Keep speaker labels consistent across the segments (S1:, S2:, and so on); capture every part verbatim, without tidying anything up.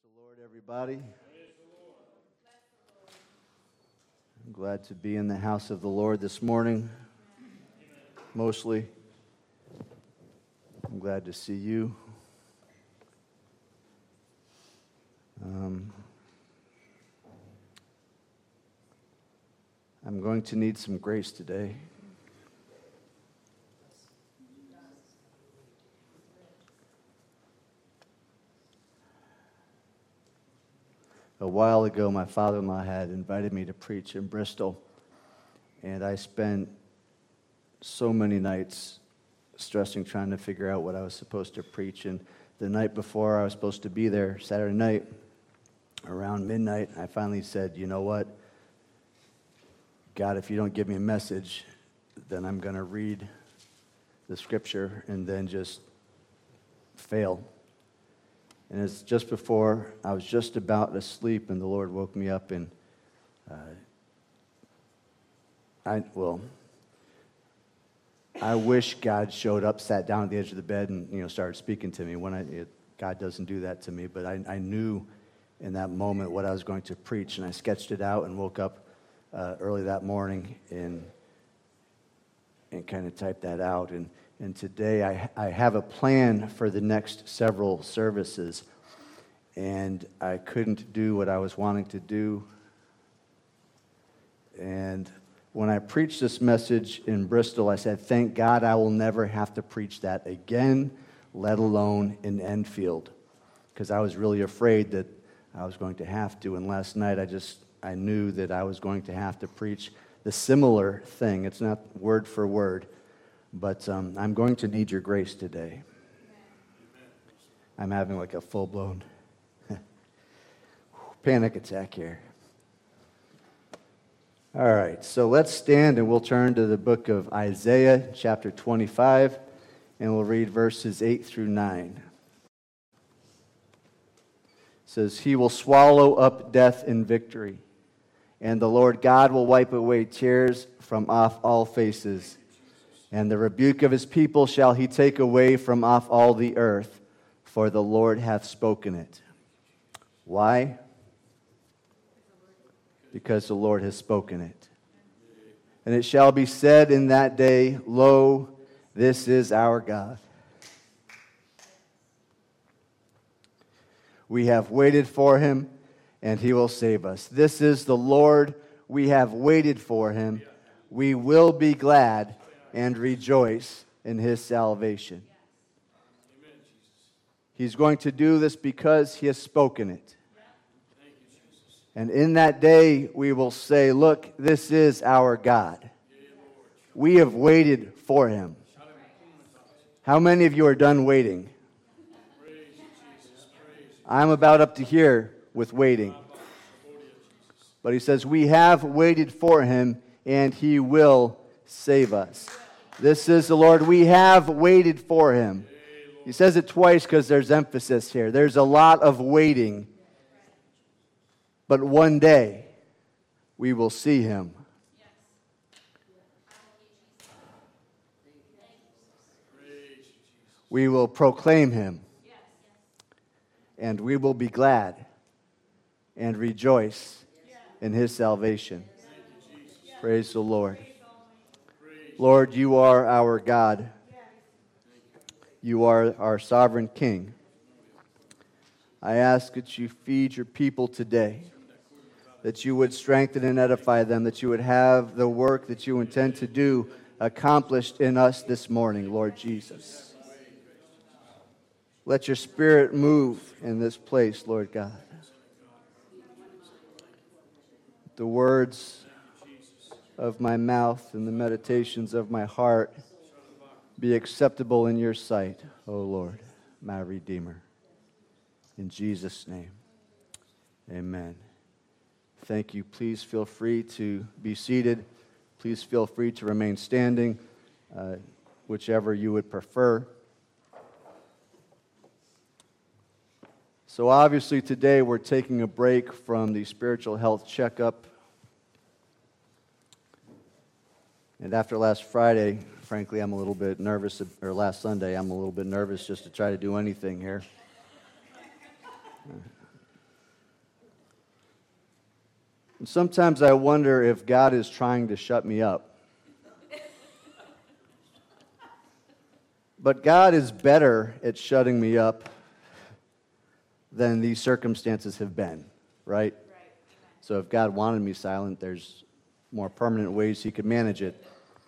S1: the Lord, everybody. I'm glad to be in the house of the Lord this morning, mostly. I'm glad to see you. Um, I'm going to need some grace today. A while ago, my father-in-law had invited me to preach in Bristol, and I spent so many nights stressing, trying to figure out what I was supposed to preach. And the night before I was supposed to be there, Saturday night, around midnight, I finally said, you know what? God, if you don't give me a message, then I'm going to read the scripture and then just fail. And it's just before I was just about to sleep, and the Lord woke me up, and uh, I, well, I wish God showed up, sat down at the edge of the bed, and, you know, started speaking to me. When I, it, God doesn't do that to me, but I, I knew in that moment what I was going to preach, and I sketched it out and woke up uh, early that morning and and kind of typed that out. And And today I, I have a plan for the next several services, and I couldn't do what I was wanting to do. And when I preached this message in Bristol, I said, thank God I will never have to preach that again, let alone in Enfield, because I was really afraid that I was going to have to. And last night I just, I knew that I was going to have to preach the similar thing. It's not word for word. But um, I'm going to need your grace today. I'm having like a full-blown panic attack here. All right, so let's stand and we'll turn to the book of Isaiah, chapter twenty-five, and we'll read verses eight through nine. It says, He will swallow up death in victory, and the Lord God will wipe away tears from off all faces. And the rebuke of his people shall he take away from off all the earth, for the Lord hath spoken it. Why? Because the Lord has spoken it. And it shall be said in that day, Lo, this is our God. We have waited for him, and he will save us. This is the Lord, we have waited for him. We will be glad and rejoice in his salvation. He's going to do this because he has spoken it. And in that day we will say, look, this is our God. We have waited for him. How many of you are done waiting? I'm about up to here with waiting. But he says, we have waited for him, and he will save us. This is the Lord. We have waited for him. He says it twice because there's emphasis here. There's a lot of waiting. But one day, we will see him. We will proclaim him. And we will be glad and rejoice in his salvation. Praise the Lord. Lord, you are our God. You are our sovereign King. I ask that you feed your people today, that you would strengthen and edify them, that you would have the work that you intend to do accomplished in us this morning, Lord Jesus. Let your Spirit move in this place, Lord God. The words of my mouth and the meditations of my heart be acceptable in your sight, O Lord, my Redeemer. In Jesus' name, amen. Thank you. Please feel free to be seated. Please feel free to remain standing, uh, whichever you would prefer. So obviously today we're taking a break from the spiritual health checkup. And after last Friday, frankly, I'm a little bit nervous, or last Sunday, I'm a little bit nervous just to try to do anything here. And sometimes I wonder if God is trying to shut me up. But God is better at shutting me up than these circumstances have been, right? Right. So if God wanted me silent, there's more permanent ways he could manage it.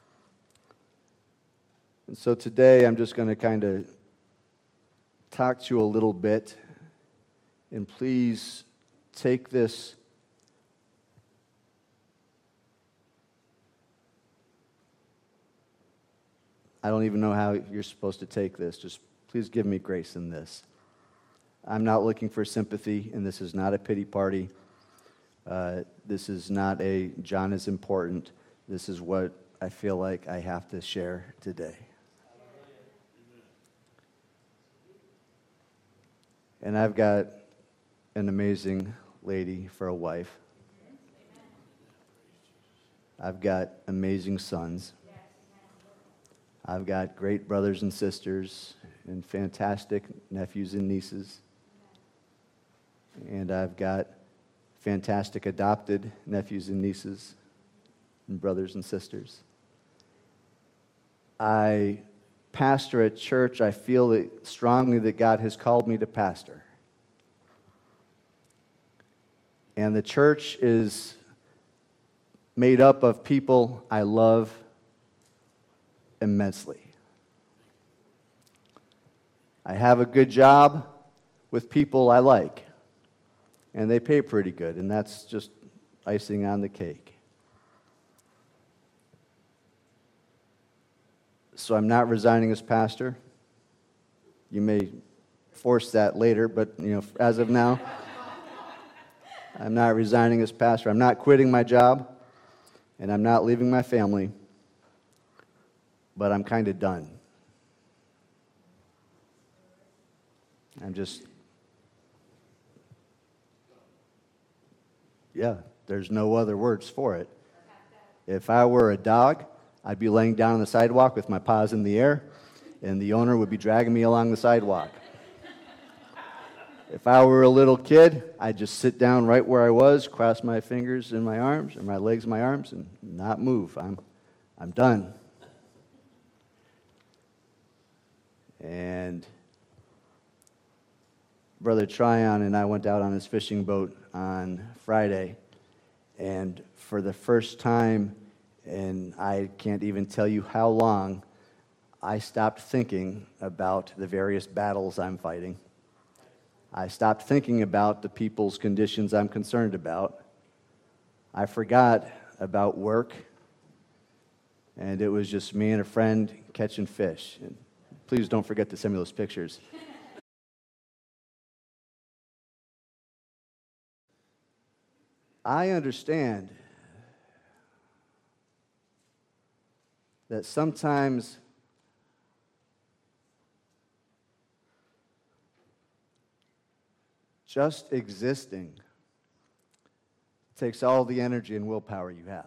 S1: And so today I'm just going to kind of talk to you a little bit, and please take this I don't even know how you're supposed to take this. Just please give me grace in this. I'm not looking for sympathy, and this is not a pity party. Uh, this is not a John is important. This is what I feel like I have to share today. And I've got an amazing lady for a wife. I've got amazing sons. I've got great brothers and sisters and fantastic nephews and nieces. And I've got fantastic adopted nephews and nieces and brothers and sisters. I pastor at church. I feel that strongly that God has called me to pastor. And the church is made up of people I love immensely. I have a good job with people I like, and they pay pretty good, and that's just icing on the cake. So I'm not resigning as pastor. You may force that later, but you know, as of now, I'm not resigning as pastor. I'm not quitting my job, and I'm not leaving my family, but I'm kind of done. I'm just, yeah, there's no other words for it. If I were a dog, I'd be laying down on the sidewalk with my paws in the air, and the owner would be dragging me along the sidewalk. If I were a little kid, I'd just sit down right where I was, cross my fingers in my arms, or my legs in my arms, and not move. I'm, I'm done. And Brother Tryon and I went out on his fishing boat on Friday, and for the first time, and I can't even tell you how long, I stopped thinking about the various battles I'm fighting. I stopped thinking about the people's conditions I'm concerned about. I forgot about work, and it was just me and a friend catching fish. And please don't forget to send me those pictures. I understand that sometimes just existing takes all the energy and willpower you have.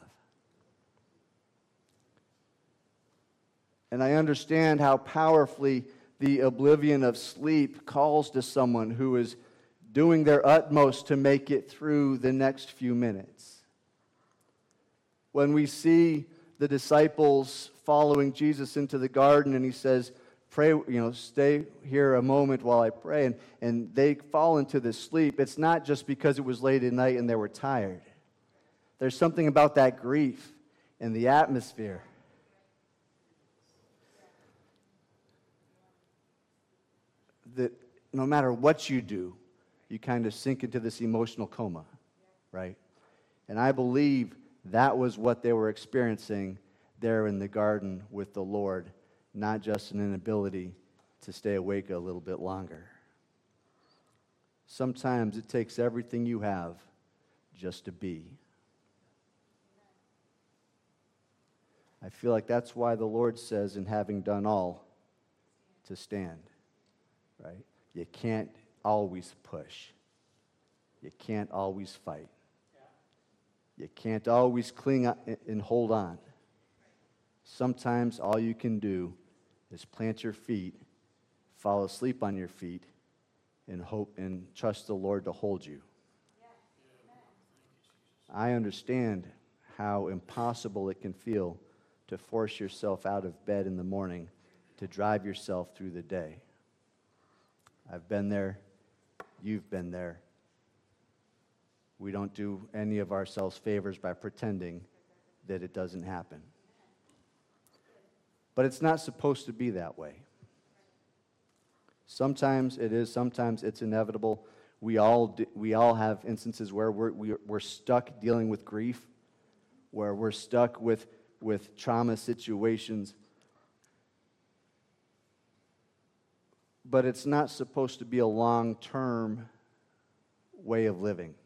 S1: And I understand how powerfully the oblivion of sleep calls to someone who is doing their utmost to make it through the next few minutes. When we see the disciples following Jesus into the garden and he says, pray, you know, stay here a moment while I pray, and, and they fall into this sleep, it's not just because it was late at night and they were tired. There's something about that grief and the atmosphere. That no matter what you do, you kind of sink into this emotional coma, right? And I believe that was what they were experiencing there in the garden with the Lord, not just an inability to stay awake a little bit longer. Sometimes it takes everything you have just to be. I feel like that's why the Lord says, in having done all, to stand, right? You can't always push. You can't always fight. You can't always cling and hold on. Sometimes all you can do is plant your feet, fall asleep on your feet, and hope and trust the Lord to hold you. I understand how impossible it can feel to force yourself out of bed in the morning to drive yourself through the day. I've been there. You've been there. We don't do any of ourselves favors by pretending that it doesn't happen. But it's not supposed to be that way. Sometimes it is, sometimes it's inevitable. We all do, we all have instances where we're, we're, we're stuck dealing with grief, where we're stuck with, with trauma situations. But it's not supposed to be a long-term way of living.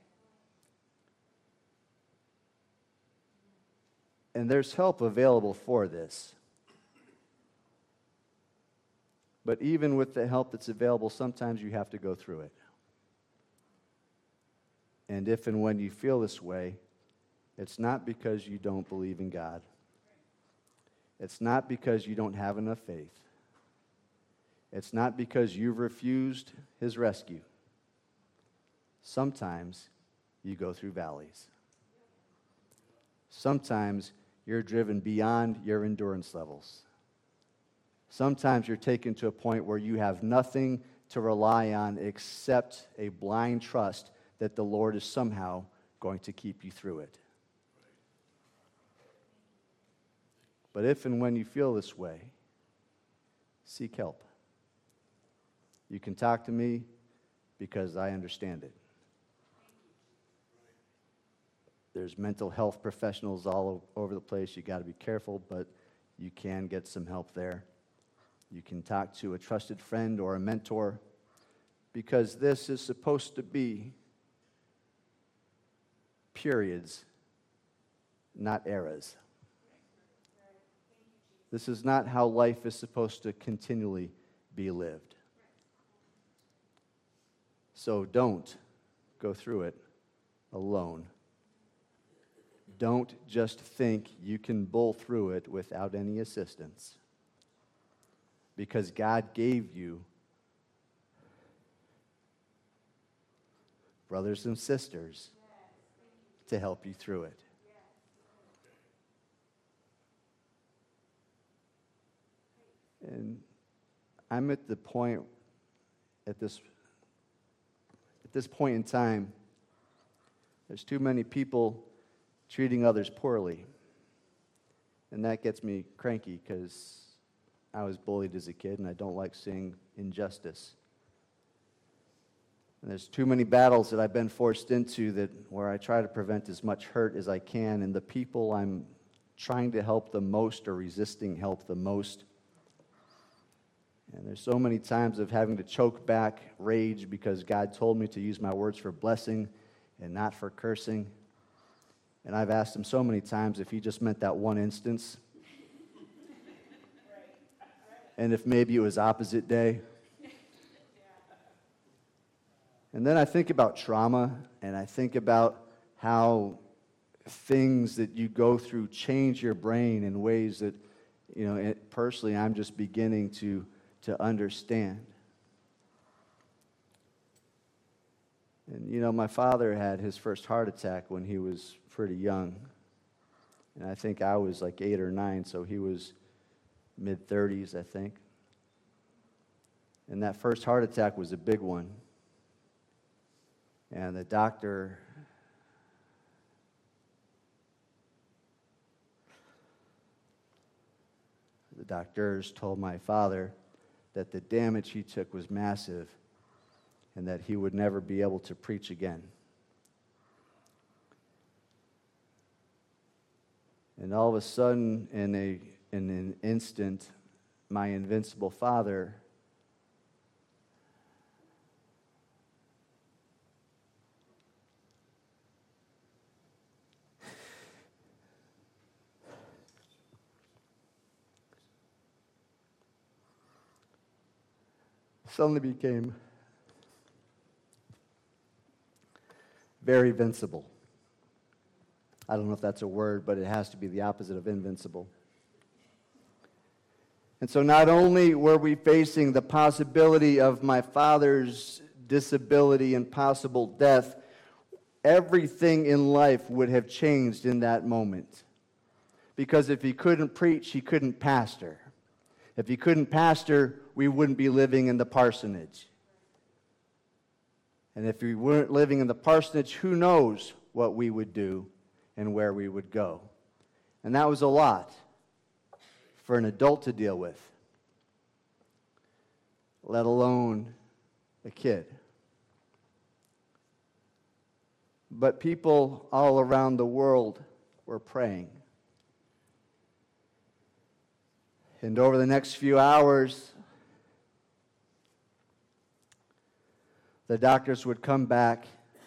S1: And there's help available for this. But even with the help that's available, sometimes you have to go through it. And if and when you feel this way, it's not because you don't believe in God. It's not because you don't have enough faith. It's not because you've refused His rescue. Sometimes you go through valleys. Sometimes you're driven beyond your endurance levels. Sometimes you're taken to a point where you have nothing to rely on except a blind trust that the Lord is somehow going to keep you through it. But if and when you feel this way, seek help. You can talk to me because I understand it. There's mental health professionals all over the place. You got to be careful, but you can get some help there. You can talk to a trusted friend or a mentor, because this is supposed to be periods, not eras. This is not how life is supposed to continually be lived. So don't go through it alone. Don't just think you can bull through it without any assistance. Because God gave you brothers and sisters to help you through it. And I'm at the point, at this, at this point in time, there's too many people treating others poorly. And that gets me cranky because I was bullied as a kid and I don't like seeing injustice. And there's too many battles that I've been forced into that where I try to prevent as much hurt as I can, and the people I'm trying to help the most are resisting help the most. And there's so many times of having to choke back rage because God told me to use my words for blessing and not for cursing. And I've asked Him so many times if He just meant that one instance. And if maybe it was opposite day. And then I think about trauma, and I think about how things that you go through change your brain in ways that, you know, it, personally I'm just beginning to, to understand. And, you know, my father had his first heart attack when he was pretty young. And I think I was like eight or nine, so he was mid-thirties, I think. And that first heart attack was a big one. And the doctor the doctors told my father that the damage he took was massive and that he would never be able to preach again. And all of a sudden, in a in an instant, my invincible father suddenly became very invincible. I don't know if that's a word, but it has to be the opposite of invincible. And so not only were we facing the possibility of my father's disability and possible death, everything in life would have changed in that moment. Because if he couldn't preach, he couldn't pastor. If he couldn't pastor, we wouldn't be living in the parsonage. And if we weren't living in the parsonage, who knows what we would do and where we would go. And that was a lot for an adult to deal with, let alone a kid. But people all around the world were praying. And over the next few hours, the doctors would come back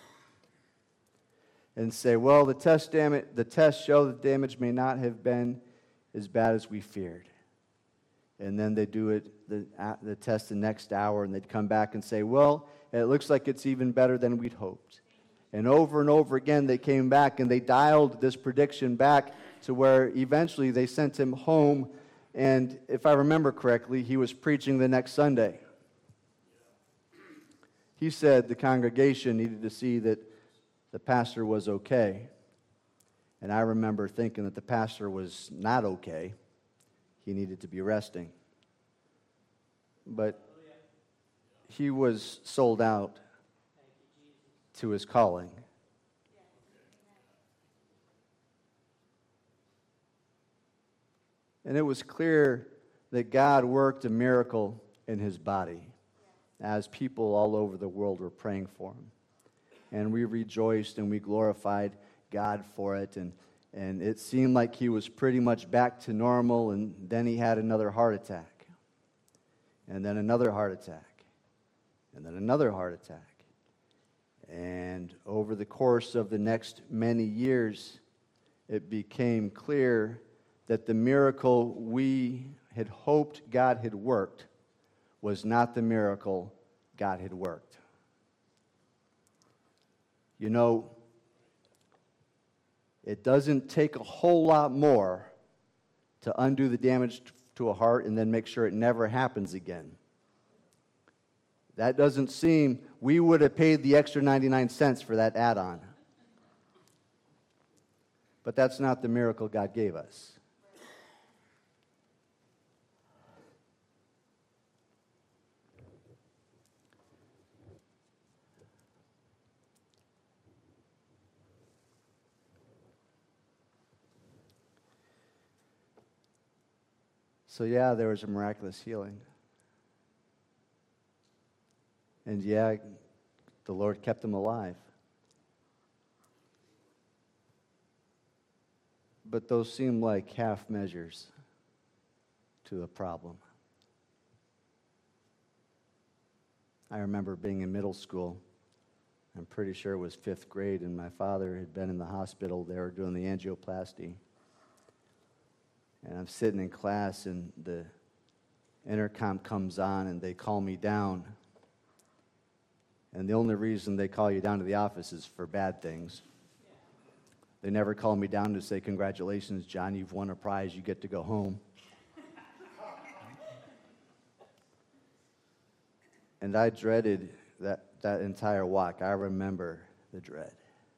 S1: and say, well, the test damage, the tests show the damage may not have been as bad as we feared. And then they'd do it, the, the test the next hour, and they'd come back and say, well, it looks like it's even better than we'd hoped. And over and over again, they came back and they dialed this prediction back to where eventually they sent him home. And if I remember correctly, he was preaching the next Sunday. He said the congregation needed to see that the pastor was okay. And I remember thinking that the pastor was not okay. He needed to be resting. But he was sold out to his calling. And it was clear that God worked a miracle in his body as people all over the world were praying for him. And we rejoiced and we glorified God for it. And, and it seemed like he was pretty much back to normal, and then he had another heart attack. And then another heart attack. And then another heart attack. And over the course of the next many years, it became clear that the miracle we had hoped God had worked was not the miracle God had worked. You know, it doesn't take a whole lot more to undo the damage to a heart and then make sure it never happens again. That doesn't seem, we would have paid the extra ninety-nine cents for that add-on. But that's not the miracle God gave us. So yeah, there was a miraculous healing. And yeah, the Lord kept him alive. But those seem like half measures to the problem. I remember being in middle school. I'm pretty sure it was fifth grade, and my father had been in the hospital. They were doing the angioplasty. And I'm sitting in class, and the intercom comes on, and they call me down. And the only reason they call you down to the office is for bad things. They never call me down to say, congratulations, John, you've won a prize, you get to go home. And I dreaded that, that entire walk. I remember the dread.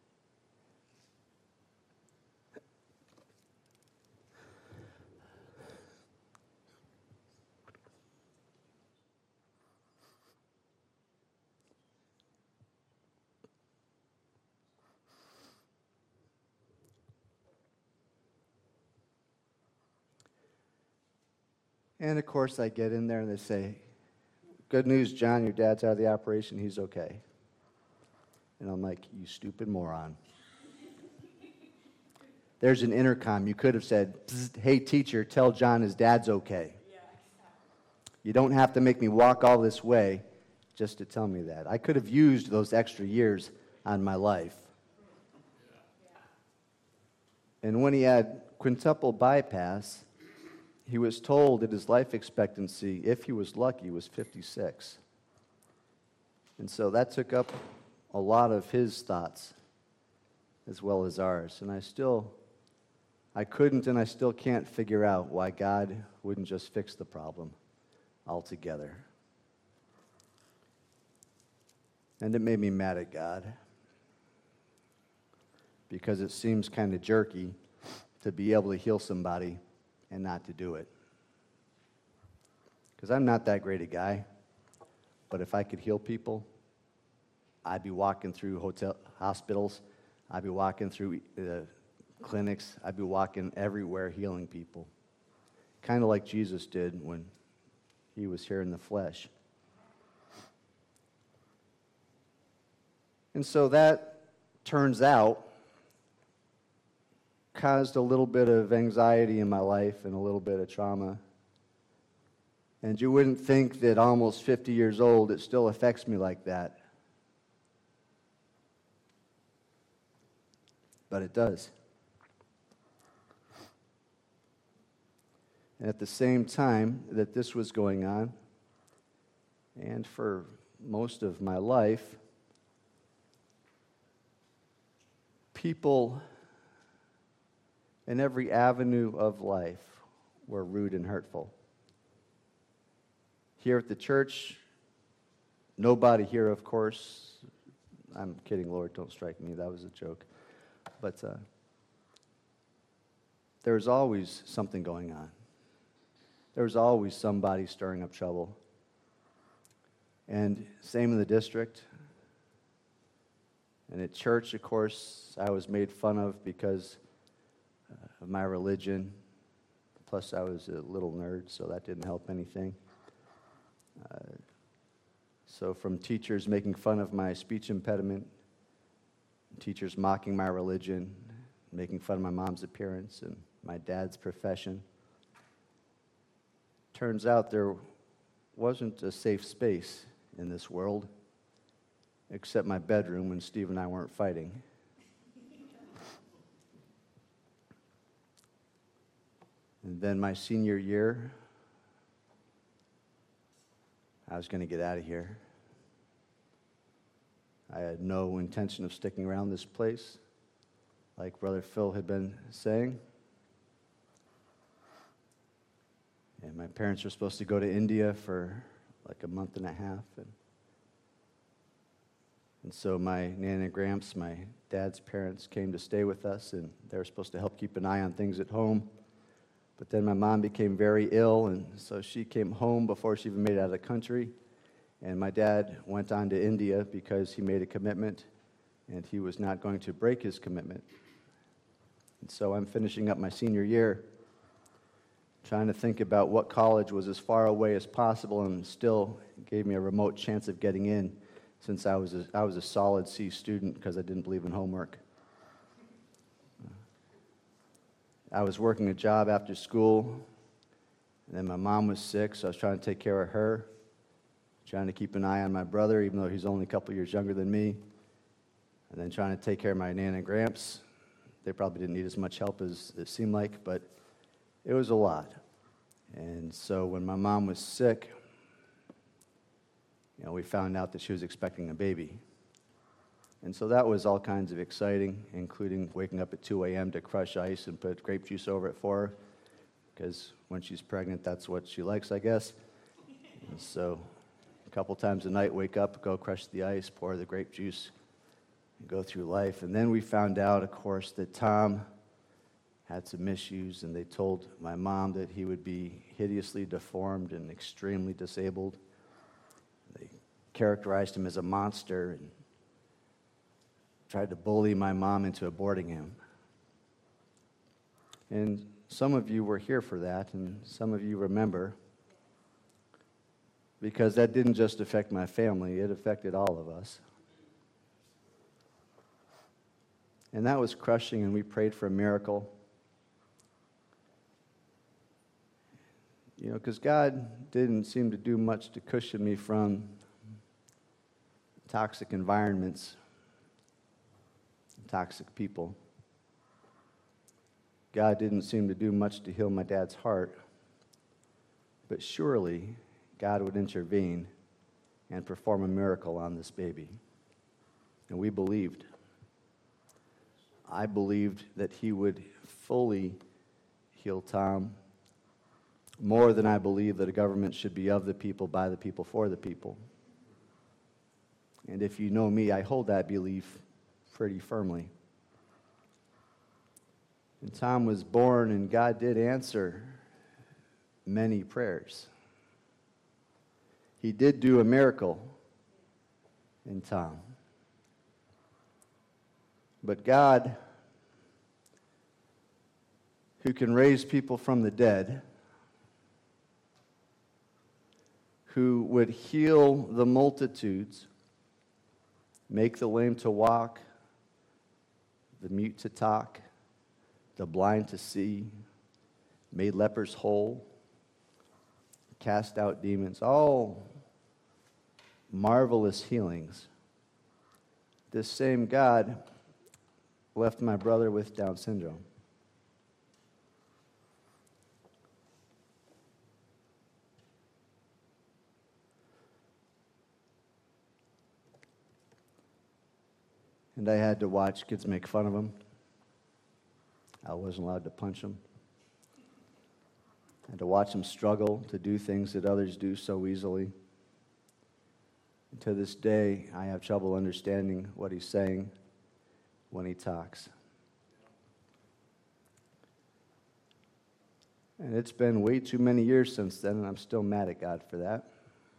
S1: And of course, I get in there and they say, good news, John, your dad's out of the operation, he's okay. And I'm like, you stupid moron. There's an intercom. You could have said, hey, teacher, tell John his dad's okay. You don't have to make me walk all this way just to tell me that. I could have used those extra years on my life. And when he had quintuple bypass, he was told that his life expectancy, if he was lucky, was fifty-six. And so that took up a lot of his thoughts as well as ours. And I still, I couldn't and I still can't figure out why God wouldn't just fix the problem altogether. And it made me mad at God. because it seems kind of jerky to be able to heal somebody and not to do it. Because I'm not that great a guy, but if I could heal people, I'd be walking through hotel hospitals, I'd be walking through uh, clinics, I'd be walking everywhere healing people. Kind of like Jesus did when he was here in the flesh. And so that, turns out, caused a little bit of anxiety in my life and a little bit of trauma. And you wouldn't think that almost fifty years old, it still affects me like that. But it does. And at the same time that this was going on, and for most of my life, people in every avenue of life were rude and hurtful. Here at the church, nobody here, of course, I'm kidding, Lord, don't strike me, that was a joke. But uh, there's always something going on. There's always somebody stirring up trouble. And same in the district. And at church, of course, I was made fun of because uh, of my religion. Plus, I was a little nerd, so that didn't help anything. Uh, so from teachers making fun of my speech impediment, teachers mocking my religion, making fun of my mom's appearance and my dad's profession. Turns out there wasn't a safe space in this world except my bedroom when Steve and I weren't fighting. And then my senior year, I was going to get out of here. I had no intention of sticking around this place, like Brother Phil had been saying. And my parents were supposed to go to India for like a month and a half. And, and so my Nana and Gramps, my dad's parents, came to stay with us, and they were supposed to help keep an eye on things at home. But then my mom became very ill, and so she came home before she even made it out of the country. And my dad went on to India because he made a commitment, and he was not going to break his commitment. And so I'm finishing up my senior year, trying to think about what college was as far away as possible and still gave me a remote chance of getting in, since I was a, I was a solid C student because I didn't believe in homework. I was working a job after school, and then my mom was sick, so I was trying to take care of her, trying to keep an eye on my brother, even though he's only a couple years younger than me, and then trying to take care of my Nana and Gramps. They probably didn't need as much help as it seemed like, but it was a lot. And so when my mom was sick, you know, we found out that she was expecting a baby. And so that was all kinds of exciting, including waking up at two a.m. to crush ice and put grape juice over it for her, because when she's pregnant, that's what she likes, I guess. And so a couple times a night, wake up, go crush the ice, pour the grape juice, and go through life. And then we found out, of course, that Tom had some issues, and they told my mom that he would be hideously deformed and extremely disabled. They characterized him as a monster and tried to bully my mom into aborting him. And some of you were here for that, and some of you remember, because that didn't just affect my family, it affected all of us. And that was crushing, and we prayed for a miracle. You know, because God didn't seem to do much to cushion me from toxic environments, toxic people. God didn't seem to do much to heal my dad's heart, but surely God would intervene and perform a miracle on this baby. And we believed. I believed that he would fully heal Tom, more than I believe that a government should be of the people, by the people, for the people. And if you know me, I hold that belief pretty firmly. And Tom was born, and God did answer many prayers. He did do a miracle in Tom. But God, who can raise people from the dead, who would heal the multitudes, make the lame to walk, the mute to talk, the blind to see, made lepers whole, cast out demons, all marvelous healings. This same God left my brother with Down syndrome. And I had to watch kids make fun of him. I wasn't allowed to punch him. I had to watch him struggle to do things that others do so easily. And to this day, I have trouble understanding what he's saying when he talks. And it's been way too many years since then, and I'm still mad at God for that.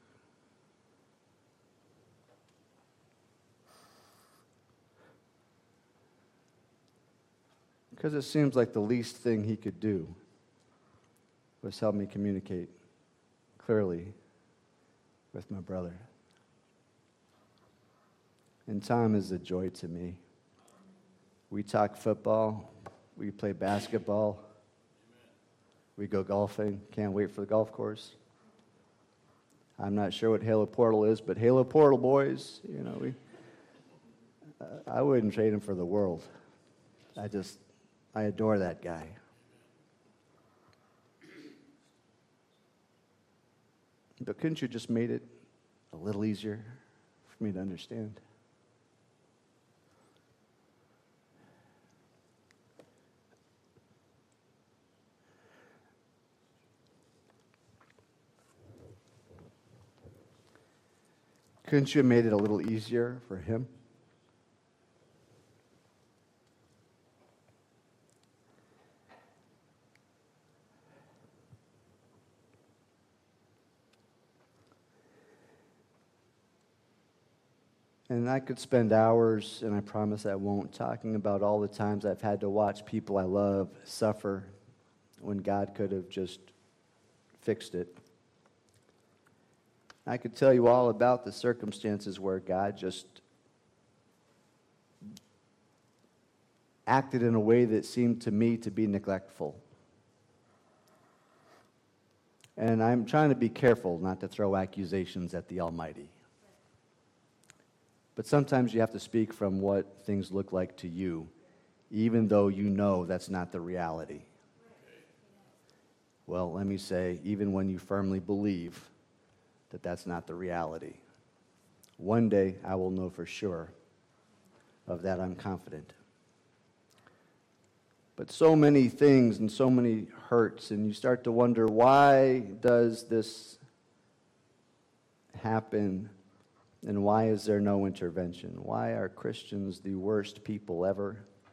S1: Because it seems like the least thing he could do was help me communicate clearly with my brother. And Tom is a joy to me. We talk football, we play basketball, we go golfing. Can't wait for the golf course. I'm not sure what Halo Portal is, but Halo Portal boys, you know, we. Uh, I wouldn't trade him for the world. I just, I adore that guy. But couldn't you just made it a little easier for me to understand? Couldn't you have made it a little easier for him? And I could spend hours, and I promise I won't, talking about all the times I've had to watch people I love suffer when God could have just fixed it. I could tell you all about the circumstances where God just acted in a way that seemed to me to be neglectful. And I'm trying to be careful not to throw accusations at the Almighty. But sometimes you have to speak from what things look like to you, even though you know that's not the reality. Well, let me say, even when you firmly believe that that's not the reality, one day I will know for sure. Of that I'm confident. But so many things and so many hurts, and you start to wonder, why does this happen? And why is there no intervention? Why are Christians the worst people ever?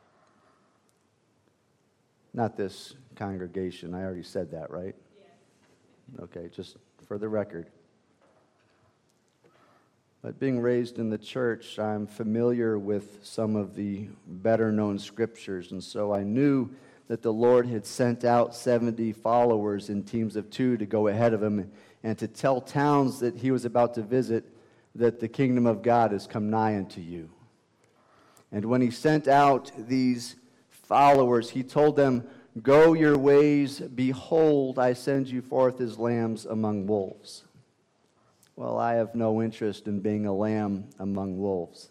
S1: Not this congregation. I already said that, right? Yeah. Okay, just for the record. But being raised in the church, I'm familiar with some of the better-known scriptures, and so I knew that the Lord had sent out seventy followers in teams of two to go ahead of him and to tell towns that he was about to visit that the kingdom of God has come nigh unto you. And when he sent out these followers, he told them, "Go your ways, behold, I send you forth as lambs among wolves." Well, I have no interest in being a lamb among wolves.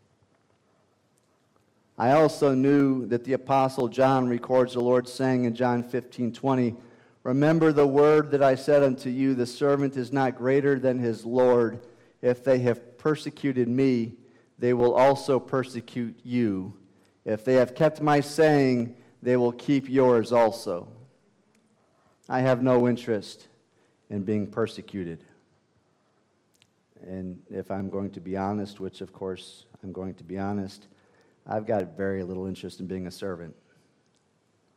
S1: I also knew that the Apostle John records the Lord saying in John fifteen twenty, "Remember the word that I said unto you, the servant is not greater than his Lord. If they have persecuted me, they will also persecute you. If they have kept my saying, they will keep yours also." I have no interest in being persecuted. And if I'm going to be honest, which of course I'm going to be honest, I've got very little interest in being a servant.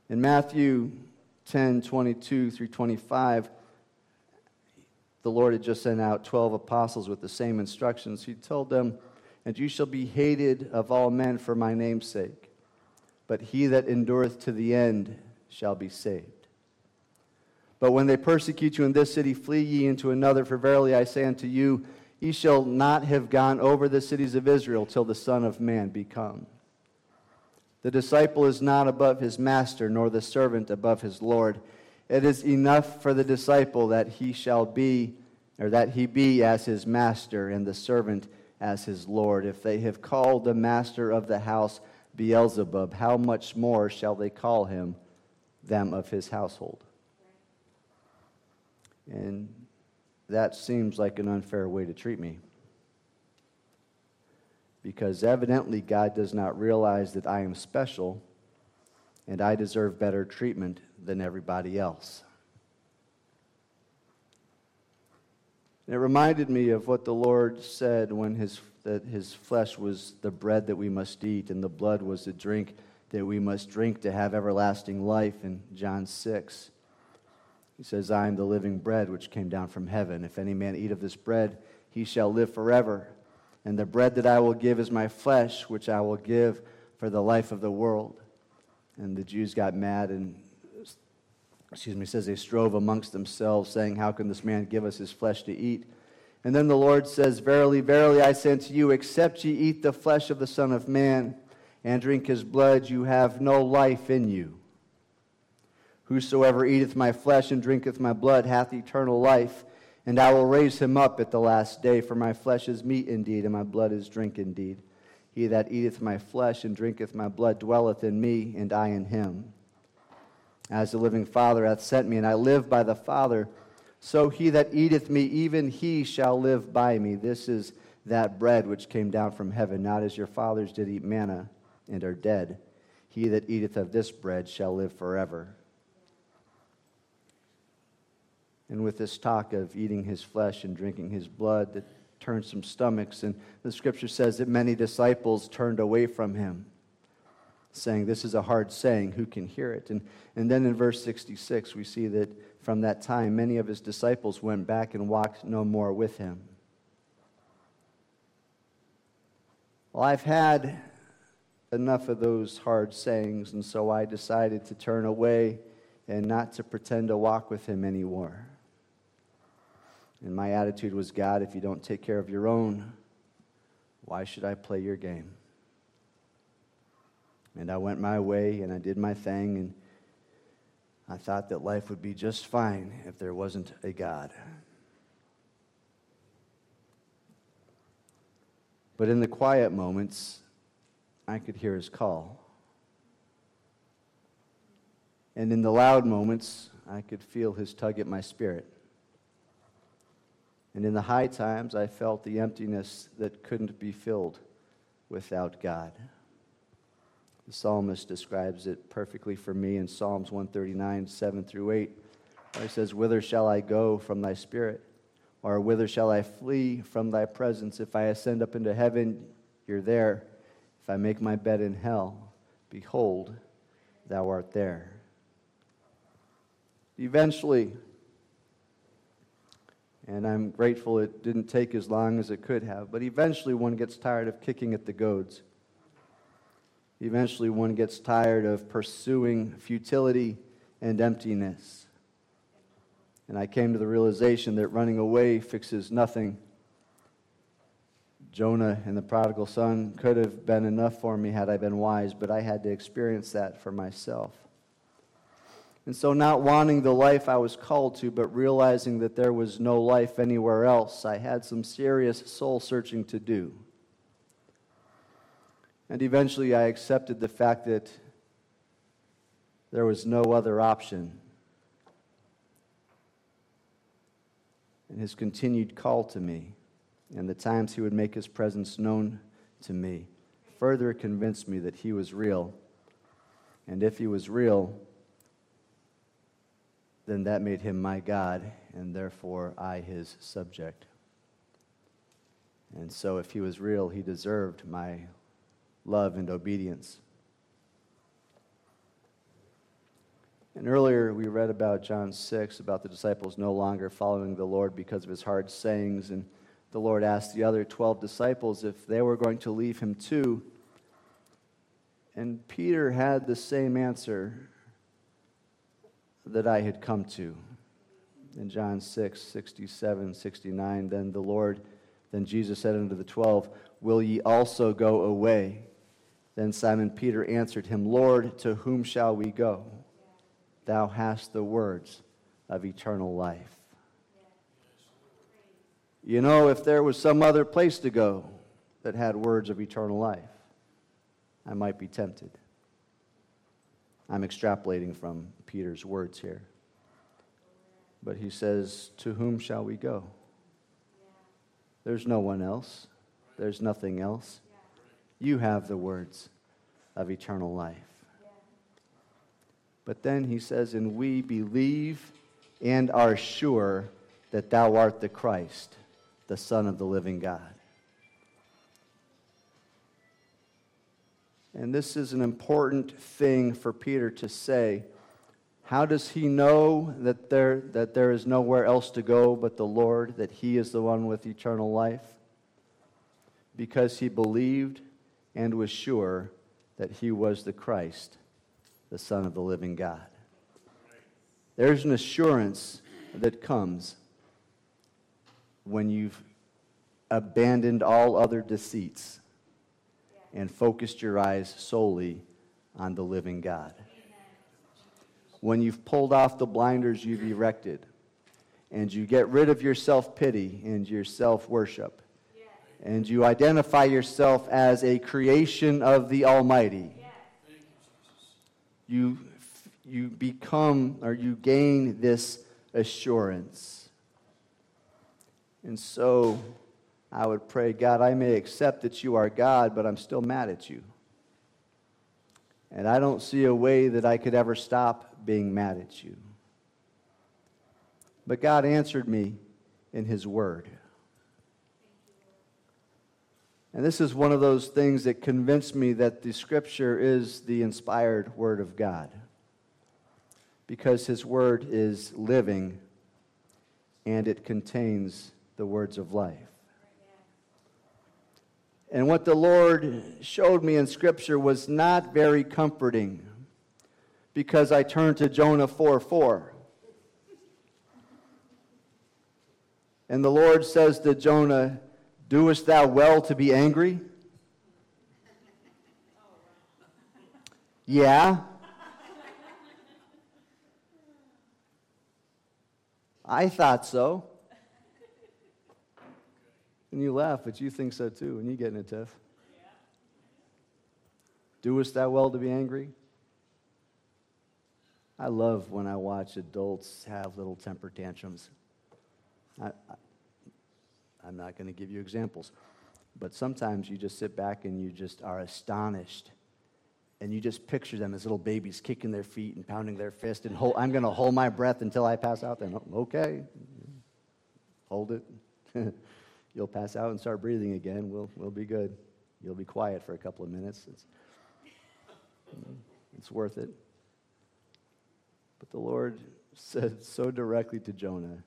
S1: In Matthew ten, twenty-two through twenty-five, the Lord had just sent out twelve apostles with the same instructions. He told them, "And you shall be hated of all men for my name's sake, but he that endureth to the end shall be saved. But when they persecute you in this city, flee ye into another, for verily I say unto you, ye shall not have gone over the cities of Israel till the Son of Man be come. The disciple is not above his master, nor the servant above his Lord. It is enough for the disciple that he shall be, or that he be as his master, and the servant as his Lord. If they have called the master of the house Beelzebub, how much more shall they call him them of his household?" And that seems like an unfair way to treat me. Because evidently God does not realize that I am special and I deserve better treatment than everybody else. And it reminded me of what the Lord said when his, that his flesh was the bread that we must eat and the blood was the drink that we must drink to have everlasting life in John six. He says, "I am the living bread which came down from heaven. If any man eat of this bread, he shall live forever. And the bread that I will give is my flesh, which I will give for the life of the world." And the Jews got mad and, excuse me, says they strove amongst themselves, saying, "How can this man give us his flesh to eat?" And then the Lord says, "Verily, verily, I say unto you, except ye eat the flesh of the Son of Man and drink his blood, you have no life in you. Whosoever eateth my flesh and drinketh my blood hath eternal life, and I will raise him up at the last day. For my flesh is meat indeed, and my blood is drink indeed. He that eateth my flesh and drinketh my blood dwelleth in me, and I in him. As the living Father hath sent me, and I live by the Father, so he that eateth me, even he shall live by me. This is that bread which came down from heaven, not as your fathers did eat manna, and are dead. He that eateth of this bread shall live forever." And with this talk of eating his flesh and drinking his blood, that turned some stomachs. And the scripture says that many disciples turned away from him, saying, "This is a hard saying, who can hear it?" And, and then in verse sixty-six, we see that from that time, many of his disciples went back and walked no more with him. Well, I've had enough of those hard sayings, and so I decided to turn away and not to pretend to walk with him anymore. And my attitude was, "God, if you don't take care of your own, why should I play your game?" And I went my way, and I did my thing, and I thought that life would be just fine if there wasn't a God. But in the quiet moments, I could hear his call. And in the loud moments, I could feel his tug at my spirit. And in the high times, I felt the emptiness that couldn't be filled without God. The psalmist describes it perfectly for me in Psalms one thirty-nine, seven through eight, where he says, "Whither shall I go from thy spirit? Or whither shall I flee from thy presence? If I ascend up into heaven, you're there. If I make my bed in hell, behold, thou art there." Eventually, and I'm grateful it didn't take as long as it could have, but eventually one gets tired of kicking at the goads. Eventually one gets tired of pursuing futility and emptiness. And I came to the realization that running away fixes nothing. Jonah and the prodigal son could have been enough for me had I been wise, but I had to experience that for myself. And so not wanting the life I was called to, but realizing that there was no life anywhere else, I had some serious soul searching to do. And eventually I accepted the fact that there was no other option. And his continued call to me, and the times he would make his presence known to me, further convinced me that he was real. And if he was real, then that made him my God, and therefore I his subject. And so if he was real, he deserved my love and obedience. And earlier we read about John six, about the disciples no longer following the Lord because of his hard sayings. And the Lord asked the other twelve disciples if they were going to leave him too. And Peter had the same answer that I had come to. In John six, sixty-seven, sixty-nine, then the Lord, then Jesus said unto the twelve, will ye also go away? Then Simon Peter answered him, Lord, to whom shall we go? Thou hast the words of eternal life. You know, if there was some other place to go that had words of eternal life, I might be tempted. I'm extrapolating from Peter's words here. But he says, to whom shall we go? There's no one else. There's nothing else. You have the words of eternal life. But then he says, and we believe and are sure that thou art the Christ, the Son of the living God. And this is an important thing for Peter to say. How does he know that there, that there is nowhere else to go but the Lord, that he is the one with eternal life? Because he believed and was sure that he was the Christ, the Son of the living God. There's an assurance that comes when you've abandoned all other deceits and focused your eyes solely on the living God. When you've pulled off the blinders you've erected, and you get rid of your self-pity and your self-worship, and you identify yourself as a creation of the Almighty, you, you become, or you gain this assurance. And so I would pray, God, I may accept that you are God, but I'm still mad at you. And I don't see a way that I could ever stop being mad at you. But God answered me in his word. And this is one of those things that convinced me that the Scripture is the inspired Word of God. Because his word is living and it contains the words of life. And what the Lord showed me in Scripture was not very comforting, because I turned to Jonah four four. And the Lord says to Jonah, doest thou well to be angry? Yeah. I thought so. And you laugh, but you think so too, and you get in a tiff. Yeah. Doest thou well to be angry? I love when I watch adults have little temper tantrums. I, I, I'm not going to give you examples, but sometimes you just sit back and you just are astonished, and you just picture them as little babies kicking their feet and pounding their fist, and hold, I'm going to hold my breath until I pass out. Then, okay, hold it. You'll pass out and start breathing again. We'll, we'll be good. You'll be quiet for a couple of minutes. It's, it's worth it. But the Lord said so directly to Jonah,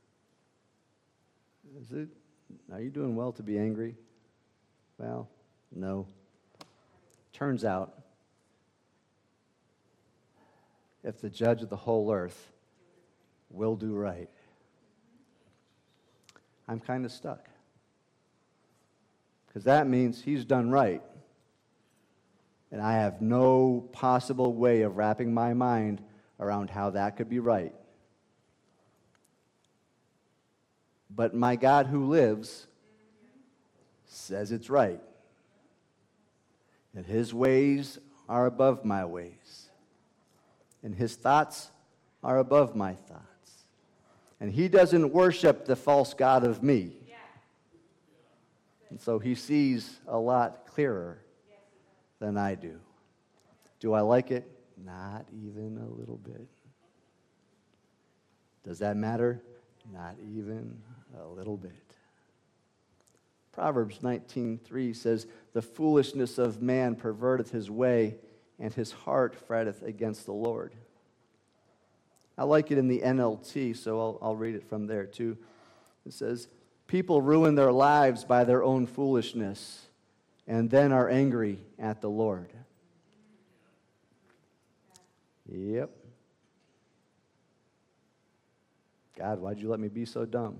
S1: Is it, are you doing well to be angry? Well, no. Turns out, if the judge of the whole earth will do right, I'm kind of stuck. Because that means he's done right. And I have no possible way of wrapping my mind around how that could be right. But my God who lives says it's right. And his ways are above my ways. And his thoughts are above my thoughts. And he doesn't worship the false god of me. And so he sees a lot clearer than I do. Do I like it? Not even a little bit. Does that matter? Not even a little bit. Proverbs nineteen three says, the foolishness of man perverteth his way, and his heart fretteth against the Lord. I like it in the N L T, so I'll, I'll read it from there too. It says, people ruin their lives by their own foolishness and then are angry at the Lord. Yep. God, why'd you let me be so dumb?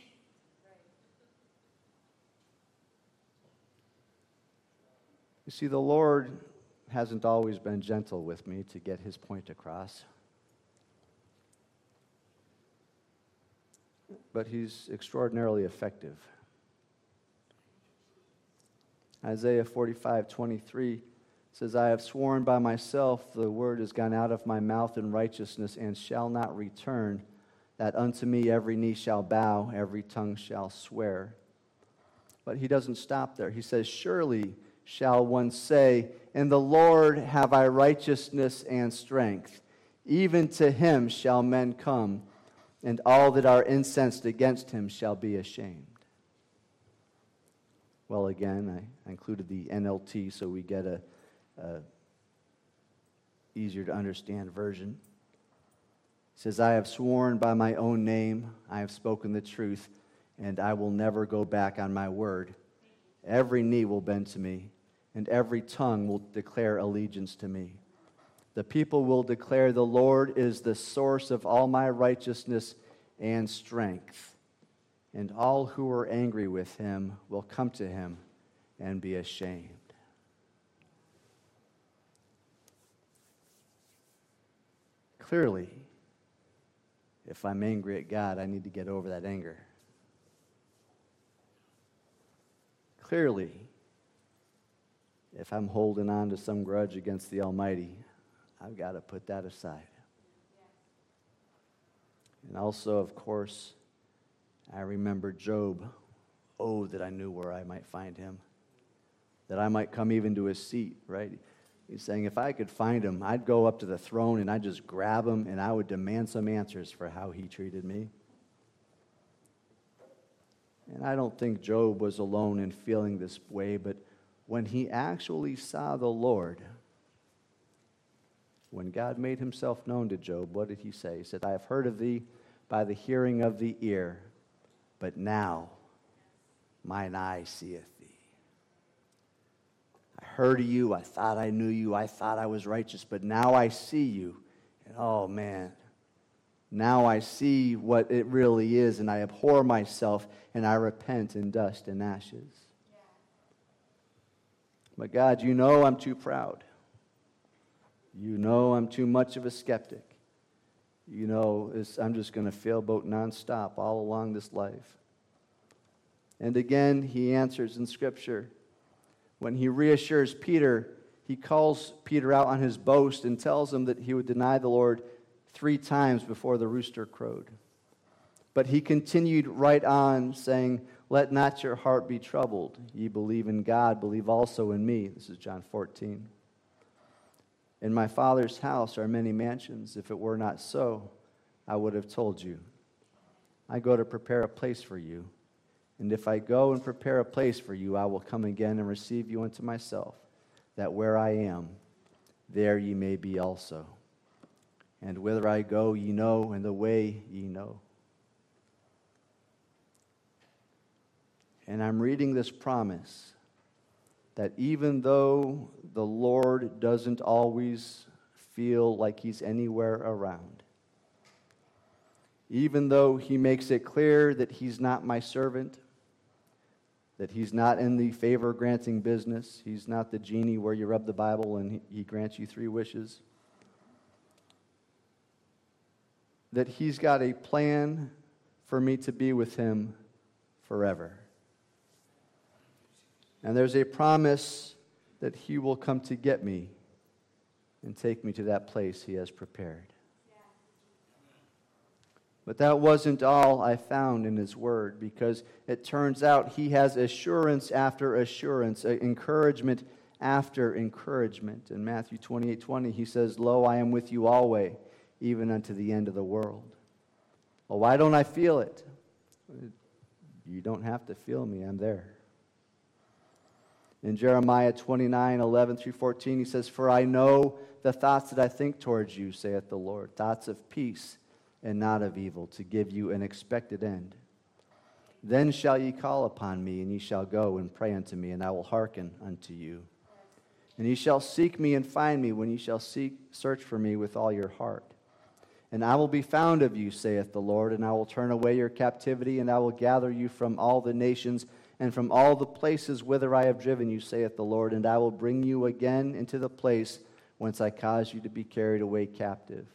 S1: You see, the Lord hasn't always been gentle with me to get his point across. But he's extraordinarily effective. Isaiah forty-five twenty-three says, I have sworn by myself, the word has gone out of my mouth in righteousness and shall not return, that unto me every knee shall bow, every tongue shall swear. But he doesn't stop there. He says, surely shall one say, in the Lord have I righteousness and strength. Even to him shall men come, and all that are incensed against him shall be ashamed. Well, again, I included the N L T so we get a, a easier to understand version. It says, I have sworn by my own name, I have spoken the truth, and I will never go back on my word. Every knee will bend to me, and every tongue will declare allegiance to me. The people will declare, the Lord is the source of all my righteousness and strength. And all who are angry with him will come to him and be ashamed. Clearly, if I'm angry at God, I need to get over that anger. Clearly, if I'm holding on to some grudge against the Almighty, I've got to put that aside. And also, of course, I remember Job. Oh, that I knew where I might find him. That I might come even to his seat, right? He's saying, if I could find him, I'd go up to the throne and I'd just grab him and I would demand some answers for how he treated me. And I don't think Job was alone in feeling this way, but when he actually saw the Lord, when God made himself known to Job, what did he say? He said, I have heard of thee by the hearing of the ear, but now mine eye seeth thee. I heard of you, I thought I knew you, I thought I was righteous, but now I see you. And oh man, now I see what it really is, and I abhor myself, and I repent in dust and ashes. Yeah. But God, you know I'm too proud. You know I'm too much of a skeptic. You know it's, I'm just going to failboat nonstop all along this life. And again, he answers in Scripture. When he reassures Peter, he calls Peter out on his boast and tells him that he would deny the Lord three times before the rooster crowed. But he continued right on saying, let not your heart be troubled. Ye believe in God, believe also in me. This is John fourteen. In my Father's house are many mansions. If it were not so, I would have told you. I go to prepare a place for you. And if I go and prepare a place for you, I will come again and receive you unto myself, that where I am, there ye may be also. And whither I go, ye know, and the way ye know. And I'm reading this promise that even though the Lord doesn't always feel like he's anywhere around, even though he makes it clear that he's not my servant, that he's not in the favor-granting business, he's not the genie where you rub the Bible and he grants you three wishes, that he's got a plan for me to be with him forever. And there's a promise that he will come to get me and take me to that place he has prepared. But that wasn't all I found in his word, because it turns out he has assurance after assurance, encouragement after encouragement. In Matthew twenty-eight twenty, he says, lo, I am with you always, even unto the end of the world. Well, why don't I feel it? You don't have to feel me, I'm there. In Jeremiah twenty-nine eleven through fourteen, he says, for I know the thoughts that I think towards you, saith the Lord, thoughts of peace and not of evil, to give you an expected end. Then shall ye call upon me, and ye shall go and pray unto me, and I will hearken unto you. And ye shall seek me and find me when ye shall seek, search for me with all your heart. And I will be found of you, saith the Lord, and I will turn away your captivity, and I will gather you from all the nations and from all the places whither I have driven you, saith the Lord, and I will bring you again into the place whence I caused you to be carried away captive.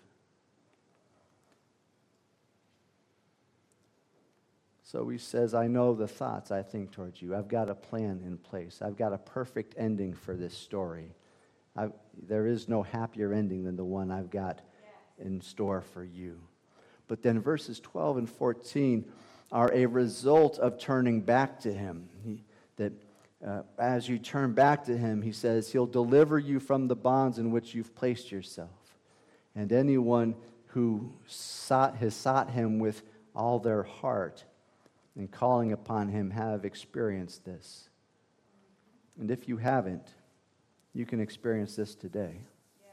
S1: So he says, I know the thoughts I think towards you. I've got a plan in place. I've got a perfect ending for this story. I've, there is no happier ending than the one I've got in store for you. But then verses twelve and fourteen are a result of turning back to him. He, that uh, as you turn back to him, he says, he'll deliver you from the bonds in which you've placed yourself. And anyone who sought, has sought him with all their heart and calling upon him have experienced this. And if you haven't, you can experience this today. Yeah.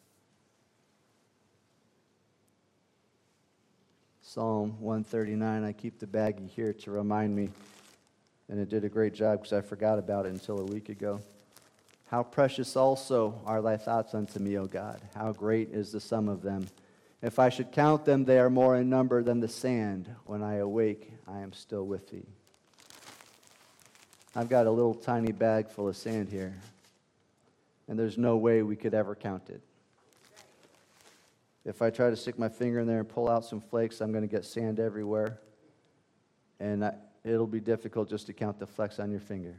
S1: Psalm one thirty-nine, I keep the baggie here to remind me, and it did a great job because I forgot about it until a week ago. How precious also are thy thoughts unto me, O God. How great is the sum of them. If I should count them, they are more in number than the sand. When I awake, I am still with thee. I've got a little tiny bag full of sand here, and there's no way we could ever count it. If I try to stick my finger in there and pull out some flakes, I'm going to get sand everywhere, and I, it'll be difficult just to count the flecks on your finger.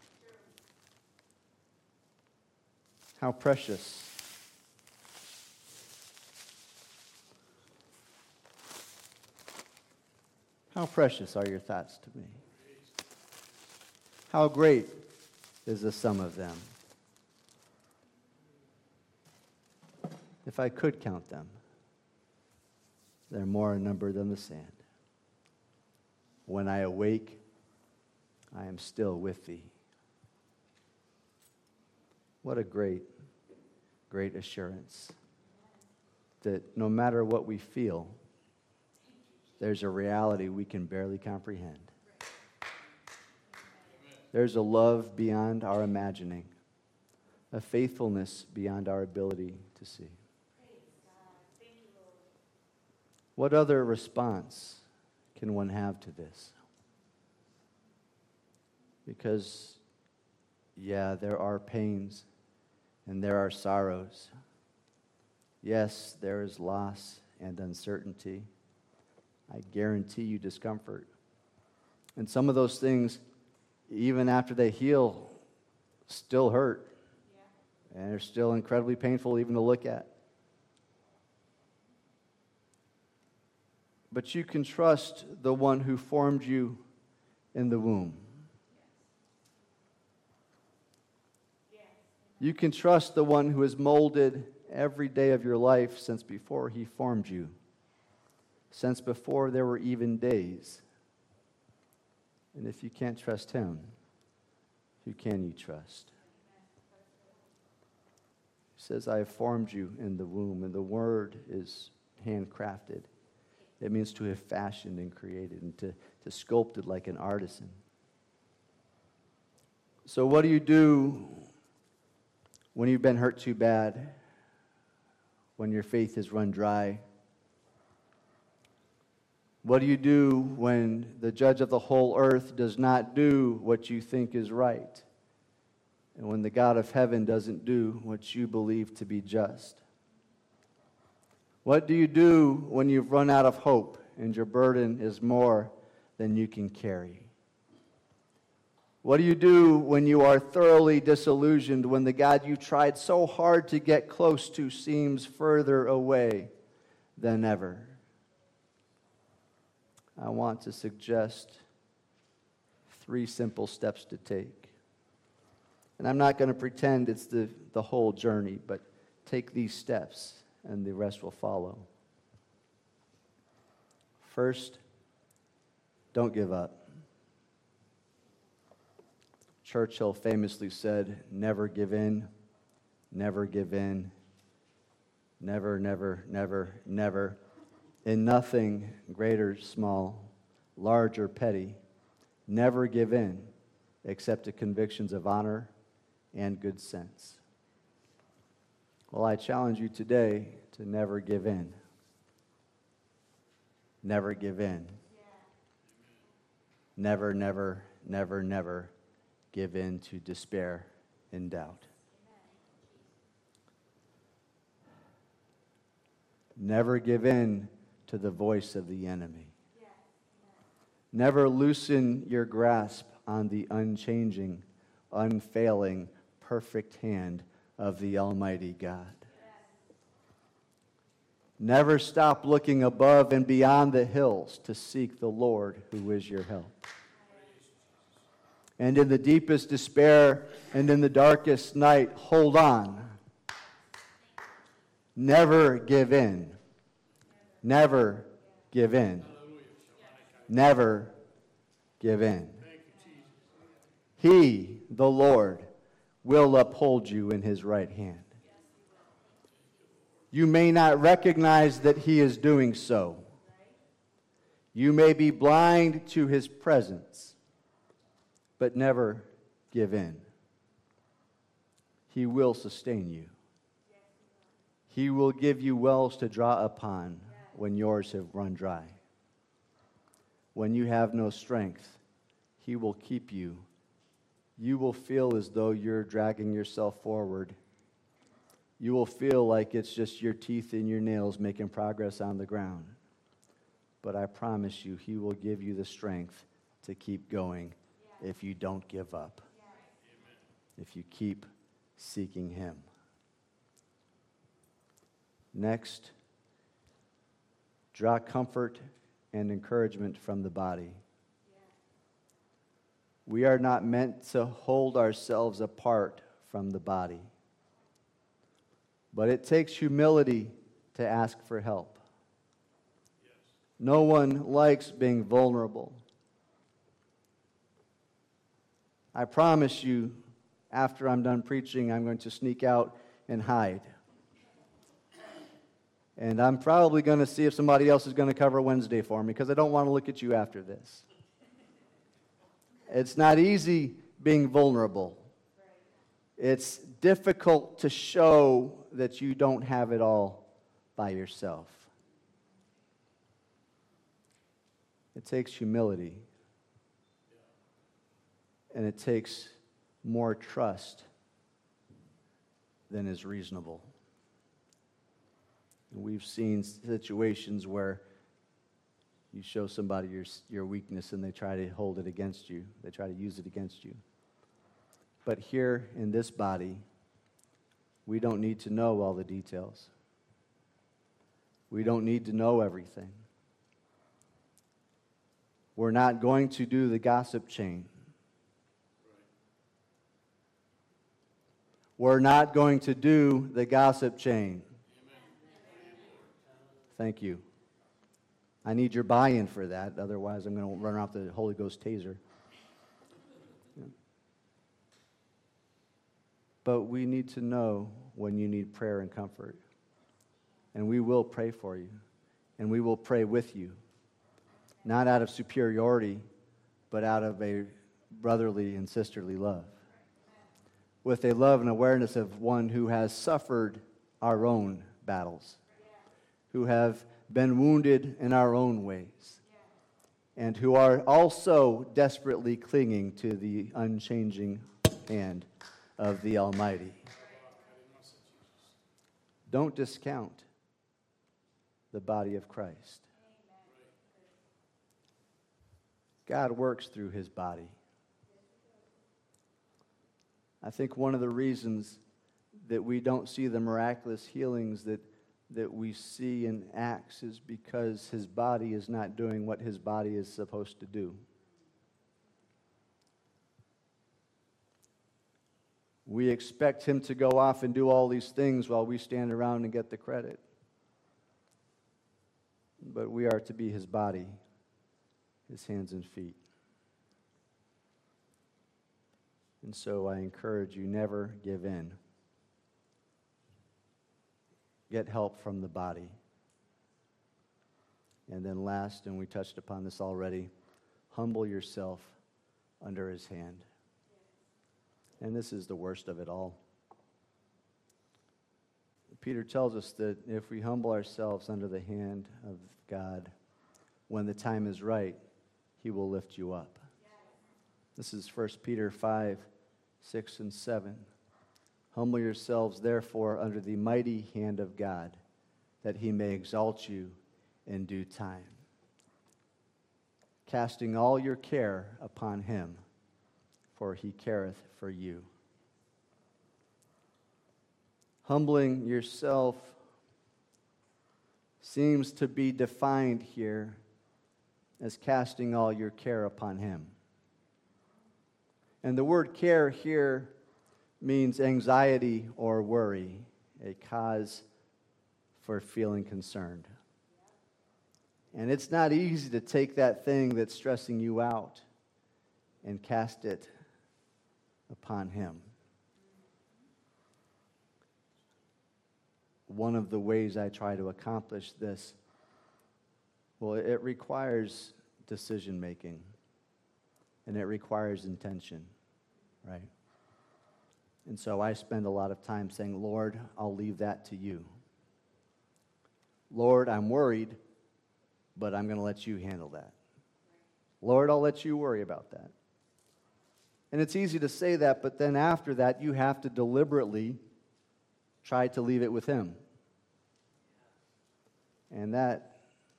S1: How precious. How precious are your thoughts to me? How great is the sum of them? If I could count them, they're more in number than the sand. When I awake, I am still with thee. What a great, great assurance that no matter what we feel, there's a reality we can barely comprehend. There's a love beyond our imagining, a faithfulness beyond our ability to see. What other response can one have to this? Because, yeah, there are pains and there are sorrows. Yes, there is loss and uncertainty. I guarantee you discomfort. And some of those things, even after they heal, still hurt. Yeah. And they're still incredibly painful even to look at. But you can trust the one who formed you in the womb. Yes. You can trust the one who has molded every day of your life since before he formed you. Since before there were even days. And if you can't trust him, who can you trust? He says, I have formed you in the womb, and the word is handcrafted. It means to have fashioned and created and to, to sculpted like an artisan. So what do you do when you've been hurt too bad? When your faith has run dry? What do you do when the judge of the whole earth does not do what you think is right? And when the God of heaven doesn't do what you believe to be just? What do you do when you've run out of hope and your burden is more than you can carry? What do you do when you are thoroughly disillusioned, when the God you tried so hard to get close to seems further away than ever? I want to suggest three simple steps to take. And I'm not going to pretend it's the, the whole journey, but take these steps and the rest will follow. First, don't give up. Churchill famously said, never give in, never give in, never, never, never, never. In nothing, great or small, large or petty, never give in except to convictions of honor and good sense. Well, I challenge you today to never give in. Never give in. Never, never, never, never give in to despair and doubt. Never give in to the voice of the enemy. Never loosen your grasp on the unchanging, unfailing, perfect hand of the Almighty God. Never stop looking above and beyond the hills to seek the Lord who is your help. And in the deepest despair and in the darkest night, hold on. Never give in. Never give in. Never give in. He, the Lord, will uphold you in his right hand. You may not recognize that he is doing so. You may be blind to his presence, but never give in. He will sustain you. He will give you wells to draw upon when yours have run dry. When you have no strength, he will keep you. You will feel as though you're dragging yourself forward. You will feel like it's just your teeth and your nails making progress on the ground. But I promise you, he will give you the strength to keep going if you don't give up. If you keep seeking him. Next, draw comfort and encouragement from the body. We are not meant to hold ourselves apart from the body. But it takes humility to ask for help. No one likes being vulnerable. I promise you, after I'm done preaching, I'm going to sneak out and hide. And I'm probably going to see if somebody else is going to cover Wednesday for me, because I don't want to look at you after this. It's not easy being vulnerable. It's difficult to show that you don't have it all by yourself. It takes humility. And it takes more trust than is reasonable. We've seen situations where you show somebody your, your weakness and they try to hold it against you. They try to use it against you. But here in this body, we don't need to know all the details. We don't need to know everything. We're not going to do the gossip chain. We're not going to do the gossip chain. Thank you. I need your buy-in for that. Otherwise, I'm going to run off the Holy Ghost taser. But we need to know when you need prayer and comfort. And we will pray for you. And we will pray with you. Not out of superiority, but out of a brotherly and sisterly love. With a love and awareness of one who has suffered our own battles. Who have been wounded in our own ways. And who are also desperately clinging to the unchanging hand of the Almighty. Don't discount the body of Christ. God works through his body. I think one of the reasons that we don't see the miraculous healings that, that we see in Acts is because his body is not doing what his body is supposed to do. We expect him to go off and do all these things while we stand around and get the credit. But we are to be his body, his hands and feet. And so I encourage you, never give in. Get help from the body. And then last, and we touched upon this already, humble yourself under his hand. And this is the worst of it all. Peter tells us that if we humble ourselves under the hand of God, when the time is right, he will lift you up. This is First Peter five, six, and seven. Humble yourselves, therefore, under the mighty hand of God, that he may exalt you in due time. Casting all your care upon him, for he careth for you. Humbling yourself seems to be defined here as casting all your care upon him. And the word care here means anxiety or worry, a cause for feeling concerned. And it's not easy to take that thing that's stressing you out and cast it upon him. One of the ways I try to accomplish this, well, it requires decision making, and it requires intention, right? And so I spend a lot of time saying, Lord, I'll leave that to you. Lord, I'm worried, but I'm going to let you handle that. Lord, I'll let you worry about that. And it's easy to say that, but then after that, you have to deliberately try to leave it with him. And that,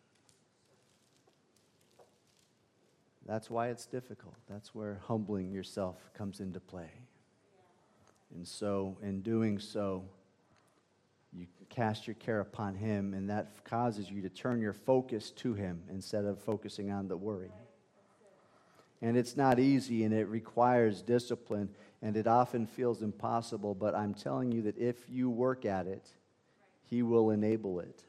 S1: that's why it's difficult. That's where humbling yourself comes into play. And so, in doing so, you cast your care upon him, and that causes you to turn your focus to him instead of focusing on the worry. And it's not easy, and it requires discipline, and it often feels impossible, but I'm telling you that if you work at it, he will enable it.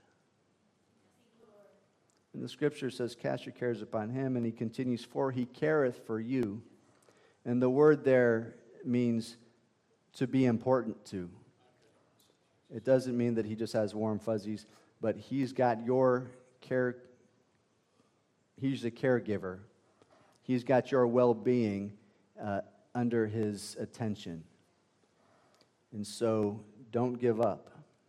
S1: And the scripture says, cast your cares upon him, and he continues, for he careth for you. And the word there means to be important to. It doesn't mean that he just has warm fuzzies, but he's got your care. He's a caregiver. He's got your well-being uh, under his attention. And so don't give up.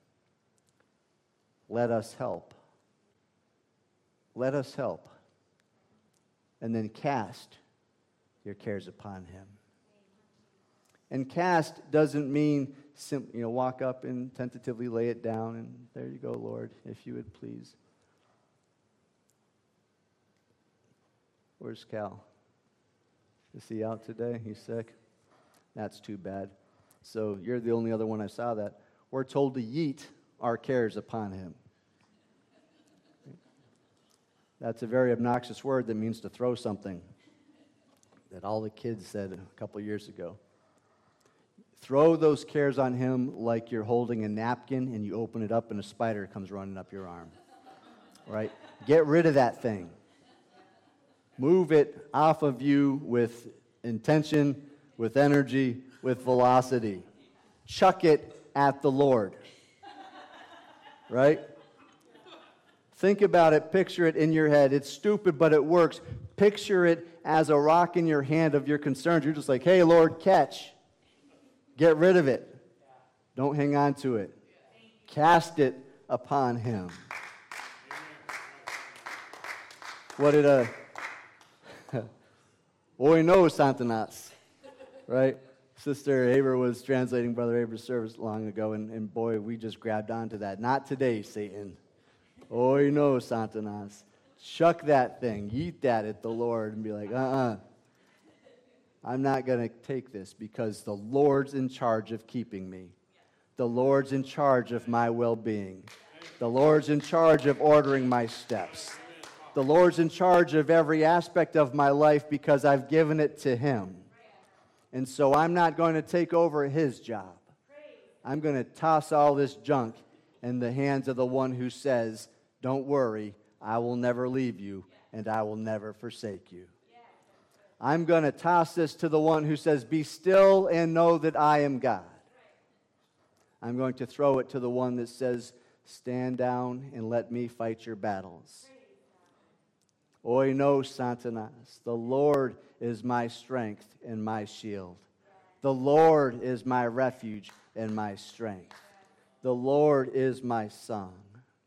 S1: Let us help. Let us help. And then cast your cares upon him. And cast doesn't mean, sim- you know, walk up and tentatively lay it down, and there you go, Lord, if you would please. Where's Cal? Is he out today? He's sick? That's too bad. So you're the only other one I saw that. We're told to yeet our cares upon him. That's a very obnoxious word that means to throw something that all the kids said a couple years ago. Throw those cares on him like you're holding a napkin and you open it up and a spider comes running up your arm. Right? Get rid of that thing. Move it off of you with intention, with energy, with velocity. Chuck it at the Lord. Right? Think about it. Picture it in your head. It's stupid, but it works. Picture it as a rock in your hand of your concerns. You're just like, hey, Lord, catch. Get rid of it. Don't hang on to it. Cast it upon him. What did a... Hoy no, Santanas. Right? Sister Aber was translating Brother Aber's service long ago, and, and boy, we just grabbed onto that. Not today, Satan. Hoy no, Santanas. Chuck that thing. Yeet that at the Lord and be like, uh-uh. I'm not going to take this because the Lord's in charge of keeping me. The Lord's in charge of my well-being. The Lord's in charge of ordering my steps. The Lord's in charge of every aspect of my life because I've given it to him. And so I'm not going to take over his job. I'm going to toss all this junk in the hands of the one who says, don't worry, I will never leave you and I will never forsake you. I'm going to toss this to the one who says, be still and know that I am God. I'm going to throw it to the one that says, stand down and let me fight your battles. Oino Santanas. The Lord is my strength and my shield. The Lord is my refuge and my strength. The Lord is my song.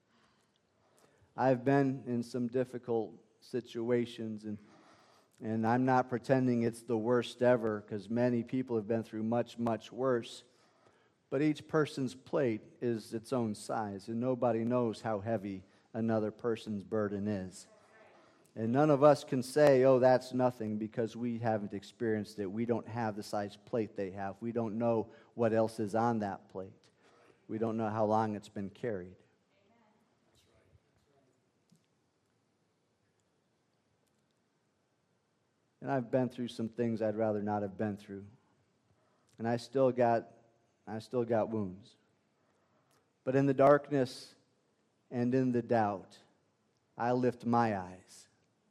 S1: I've been in some difficult situations, and and I'm not pretending it's the worst ever, because many people have been through much, much worse. But each person's plate is its own size, and nobody knows how heavy another person's burden is. And none of us can say, oh, that's nothing, because we haven't experienced it. We don't have the size plate they have. We don't know what else is on that plate. We don't know how long it's been carried. And I've been through some things I'd rather not have been through. And I still got, I still got wounds. But in the darkness and in the doubt, I lift my eyes.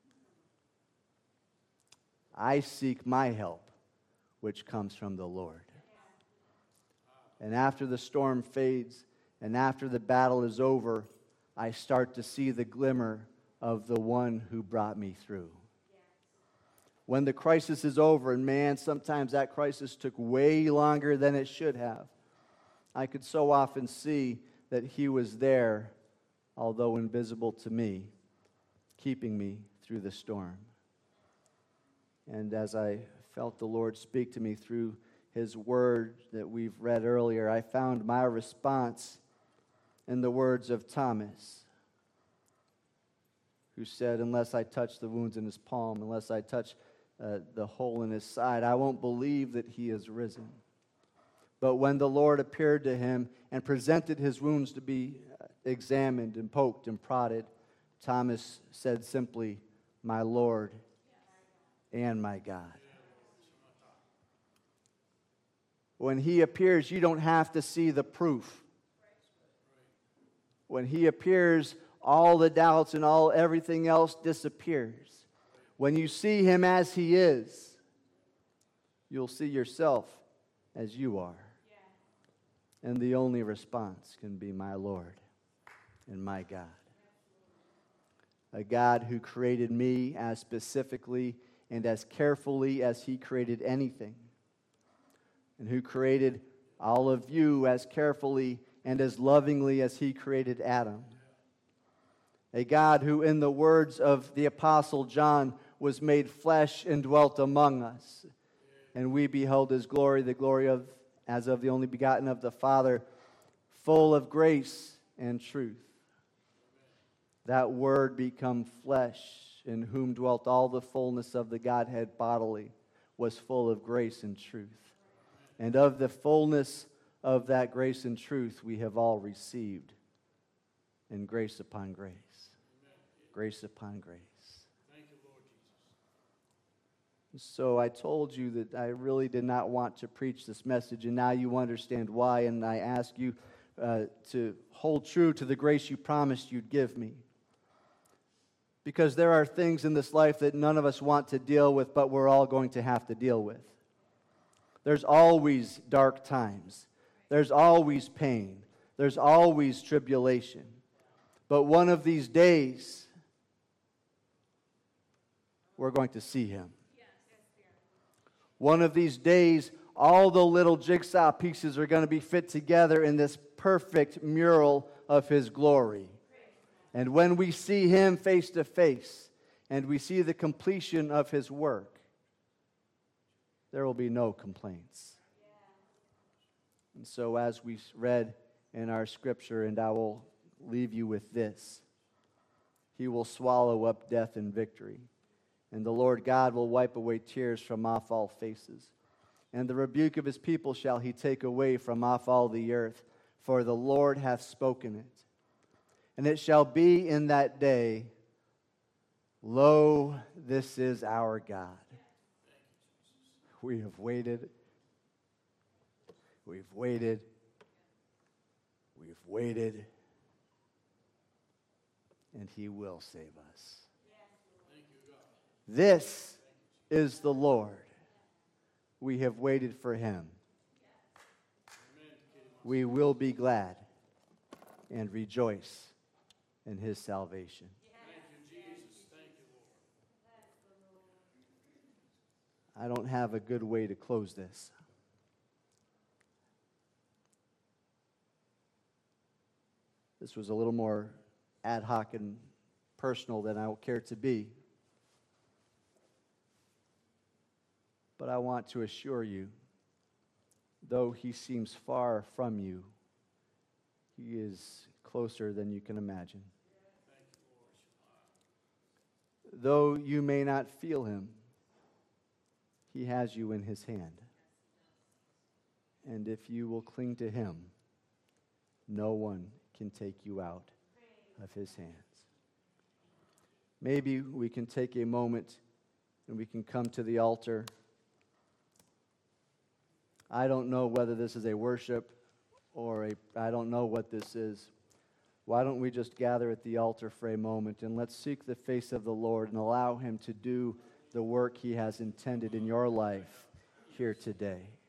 S1: I seek my help, which comes from the Lord. And after the storm fades, and after the battle is over, I start to see the glimmer of the one who brought me through. When the crisis is over, and man, sometimes that crisis took way longer than it should have, I could so often see that He was there, although invisible to me, keeping me through the storm. And as I felt the Lord speak to me through His word that we've read earlier, I found my response in the words of Thomas, who said, unless I touch the wounds in His palm, unless I touch uh, the hole in His side, I won't believe that He is risen. But when the Lord appeared to him and presented his wounds to be examined and poked and prodded, Thomas said simply, my Lord and my God. When He appears, you don't have to see the proof. When He appears, all the doubts and all everything else disappears. When you see Him as He is, you'll see yourself as you are. And the only response can be my Lord and my God. A God who created me as specifically and as carefully as He created anything. And who created all of you as carefully and as lovingly as He created Adam. A God who, in the words of the Apostle John, was made flesh and dwelt among us. And we beheld His glory, the glory of as of the only begotten of the Father, full of grace and truth. That Word become flesh, in whom dwelt all the fullness of the Godhead bodily, was full of grace and truth. And of the fullness of that grace and truth we have all received, and grace upon grace. Grace upon grace.
S2: Thank you, Lord Jesus.
S1: So I told you that I really did not want to preach this message, and now you understand why, and I ask you uh, to hold true to the grace you promised you'd give me. Because there are things in this life that none of us want to deal with, but we're all going to have to deal with. There's always dark times. There's always pain. There's always tribulation. But one of these days, we're going to see Him. One of these days, all the little jigsaw pieces are going to be fit together in this perfect mural of His glory. And when we see Him face to face, and we see the completion of His work, there will be no complaints. And so as we read in our scripture, and I will leave you with this, He will swallow up death in victory. And the Lord God will wipe away tears from off all faces. And the rebuke of His people shall He take away from off all the earth, for the Lord hath spoken it. And it shall be in that day, lo, this is our God. We have waited. We've waited. We've waited. And He will save us. This is the Lord. We have waited for Him. We will be glad and rejoice in His salvation.
S2: Thank you, Jesus. Thank you, Lord.
S1: I don't have a good way to close this. This was a little more ad hoc and personal than I care to be. But I want to assure you, though he seems far from you, he is closer than you can imagine. Though you may not feel him, he has you in his hand. And if you will cling to him, no one can take you out of his hands. Maybe we can take a moment and we can come to the altar. I don't know whether this is a worship or a, I don't know what this is. Why don't we just gather at the altar for a moment and let's seek the face of the Lord and allow him to do the work he has intended in your life here today.